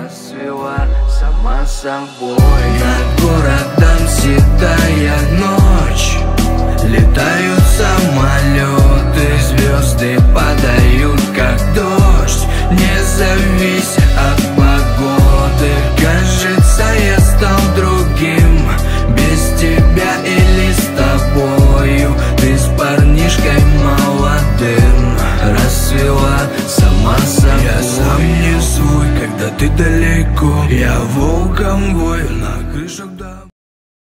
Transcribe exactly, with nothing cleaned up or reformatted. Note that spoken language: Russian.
расцвела сама собой. Над городом седая ночь, летают самолеты, звезды падают как дождь, не завися от погоды. Кажется, я стал другим, без тебя или с тобою. Ты с парнишкой молодым расцвела сама собой. Я сам не свой, когда ты далеко, я волком вою на крышу.